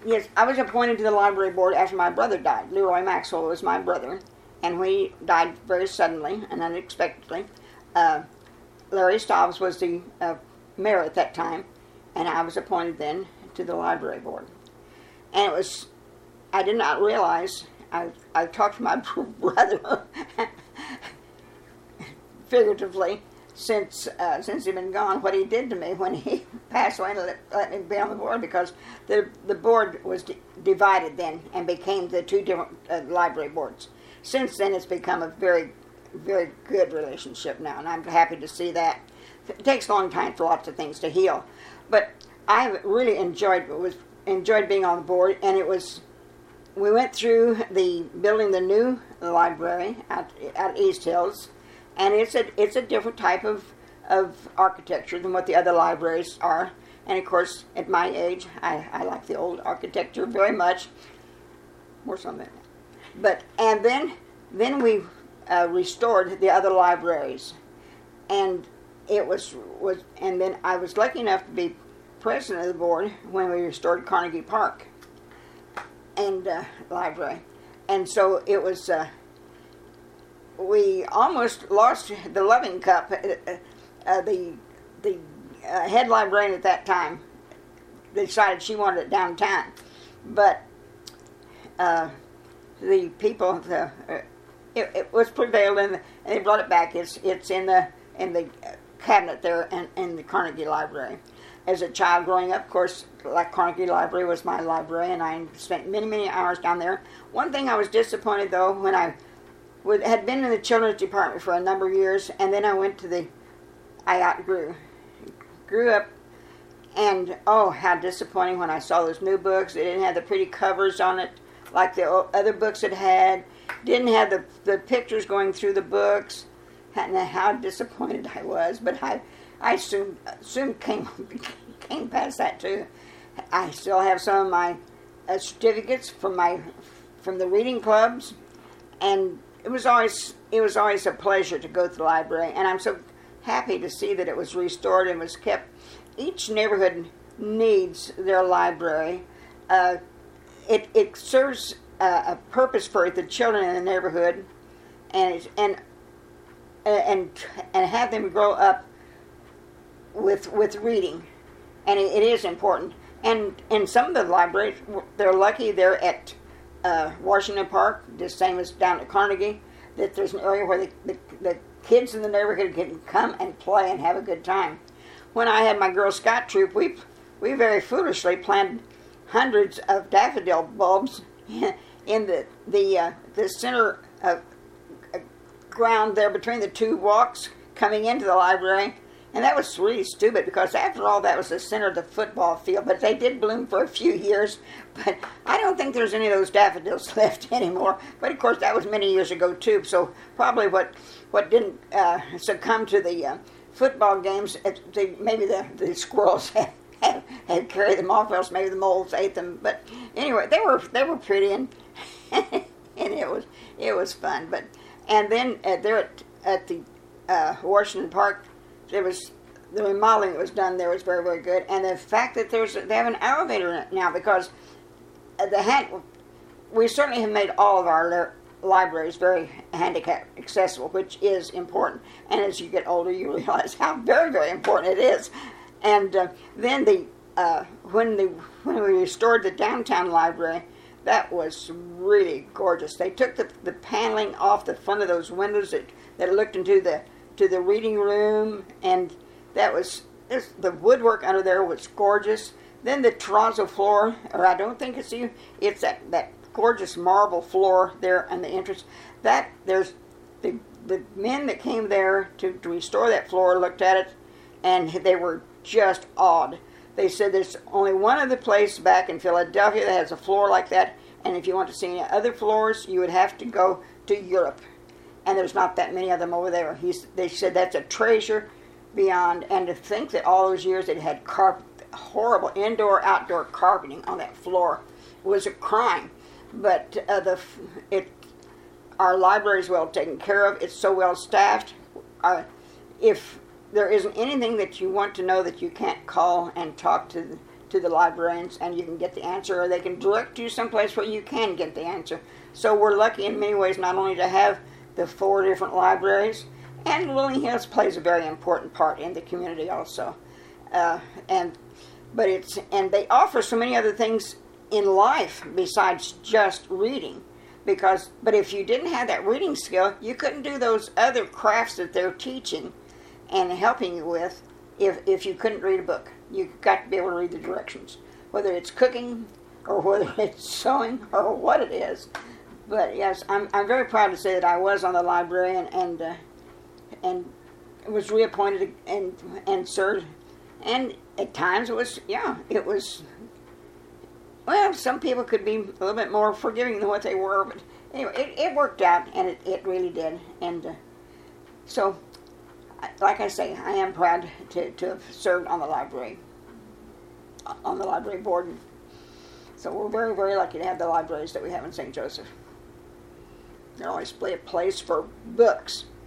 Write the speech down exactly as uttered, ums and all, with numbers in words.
Yes, I was appointed to the library board after my brother died. Leroy Maxwell was my brother, and when he died very suddenly and unexpectedly, uh, Larry Stobbs was the uh, mayor at that time, and I was appointed then to the library board. And it was, I did not realize, I, I talked to my brother figuratively, since uh, since he'd been gone, what he did to me when he passed away and let, let me be on the board, because the the board was d- divided then and became the two different uh, library boards. Since then, it's become a very, very good relationship now, and I'm happy to see that. It takes a long time for lots of things to heal, but I really enjoyed was enjoyed being on the board, and it was. We went through the building the new library at at East Hills. And it's a it's a different type of, of architecture than what the other libraries are. And of course, at my age, I, I like the old architecture very much. More so than that. But and then then we uh, restored the other libraries, and it was was and then I was lucky enough to be president of the board when we restored Carnegie Park and uh, library, and so it was. Uh, We almost lost the Loving Cup. Uh, uh, the the uh, head librarian at that time decided she wanted it downtown, but uh, the people, the, uh, it, it was prevailed, and they brought it back. It's it's in the in the cabinet there in, in the Carnegie Library. As a child growing up, of course, like Carnegie Library was my library, and I spent many many hours down there. One thing I was disappointed though when I had been in the children's department for a number of years, and then I went to the, I outgrew, grew up, and oh, how disappointing when I saw those new books. They didn't have the pretty covers on it like the other books had had, didn't have the, the pictures going through the books, and how disappointed I was, but I, I soon, soon came, came past that too. I still have some of my uh, certificates from my, from the reading clubs, and It was always it was always a pleasure to go to the library, and I'm so happy to see that it was restored and was kept. Each neighborhood needs their library. Uh, it it serves uh, a purpose for the children in the neighborhood, and it's, and and and have them grow up with with reading, and it, it is important. And in some of the libraries, they're lucky they're at. Uh, Washington Park, the same as down at Carnegie, that there's an area where the, the, the kids in the neighborhood can come and play and have a good time. When I had my Girl Scout troop, we we very foolishly planted hundreds of daffodil bulbs in the the uh, the center of uh, ground there between the two walks coming into the library. And that was really stupid, because after all, that was the center of the football field. But they did bloom for a few years. But I don't think there's any of those daffodils left anymore. But of course, that was many years ago too. So probably what what didn't uh, succumb to the uh, football games, it, the, maybe the, the squirrels had, had, had carried them off, or else maybe the moles ate them. But anyway, they were they were pretty, and and it was it was fun. But and then uh, there at at the uh, Washington Park. There was the remodeling that was done there was very, very good, and the fact that there's they have an elevator in it now, because the hand, we certainly have made all of our li- libraries very handicap accessible, which is important. And as you get older, you realize how very, very important it is. And uh, then the uh, when the when we restored the downtown library, that was really gorgeous. They took the, the paneling off the front of those windows that, that looked into the to the reading room, and that was this, the woodwork under there was gorgeous. Then the terrazzo floor, or I don't think it's you, it's that, that gorgeous marble floor there on the entrance. That there's the the men that came there to, to restore that floor looked at it, and they were just awed. They said there's only one other place back in Philadelphia that has a floor like that, and if you want to see any other floors, you would have to go to Europe. And there's not that many of them over there. He's, they said that's a treasure beyond. And to think that all those years it had carpet, horrible indoor, outdoor carpeting on that floor was a crime. But uh, the it our library is well taken care of. It's so well staffed. Uh, if there isn't anything that you want to know that you can't call and talk to to the librarians, and you can get the answer, or they can direct you someplace where you can get the answer. So we're lucky in many ways not only to have the four different libraries, and Willing Hills plays a very important part in the community also. Uh, and but it's and they offer so many other things in life besides just reading. Because but if you didn't have that reading skill, you couldn't do those other crafts that they're teaching and helping you with if if you couldn't read a book. You've got to be able to read the directions, whether it's cooking or whether it's sewing or what it is. But yes, I'm I'm very proud to say that I was on the library and and, uh, and was reappointed and and served. And at times it was yeah it was. Well, some people could be a little bit more forgiving than what they were, but anyway, it, it worked out, and it, it really did. And uh, so, like I say, I am proud to, to have served on the library, on the library board. So we're very, very lucky to have the libraries that we have in Saint Joseph. They're always a place for books.